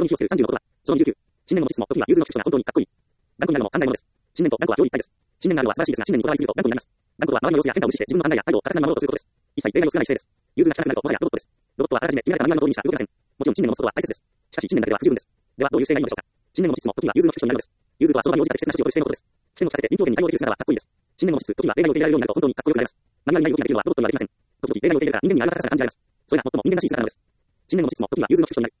心に火をつける36とは、小29。信念の持ちつも、時には融通の利く人が本当にかっこいい。頑固になるのも考えものです。信念と頑固は表裏一体です。信念があるのは素晴らしいですが、信念にこだわりすぎると頑固になります。頑固とは周りの様子や変化を無視して自分の考えや態度を固く守ろうとすることです。一切例外を作らない姿勢です。融通が利かなくなると、もはやロボットです。ロボットはあらかじめ決められたマニュアルの通りにしか動けません。もちろん信念の持つことは大切です。しかし信念だけでは不十分です。ではどういう姿勢がいいのでしょうか。信念の持ちつも、時には融通の利く人になるのです。融通とは相場に応じた適切な指示を取る姿勢のことです。危険を聞かせて臨機応変に対応できる姿はかっこいいです。信念の持ちつ、時には例外を受け入れられるようになると本当にかっこよくなります。マニュアルにない動きができるのはロボットにはできません。時々例外を受け入れるから人間にある高さが感じられます。それが最も人間らしい姿なのです。信念の持ちつも、時には融通の利く人になる。